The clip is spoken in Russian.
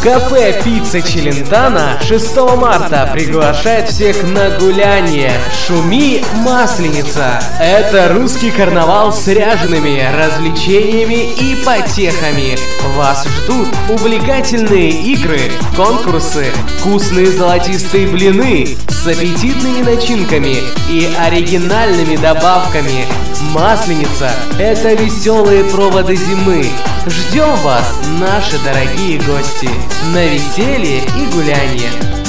Кафе «Пицца Челентано» 6 марта приглашает всех на гуляние «Шуми Масленица». Это русский карнавал с ряжеными развлечениями и потехами. Вас ждут увлекательные игры, конкурсы, вкусные золотистые блины с аппетитными начинками и оригинальными добавками. Масленица – это веселые проводы зимы. Ждем вас, наши дорогие гости, на веселье и гуляние.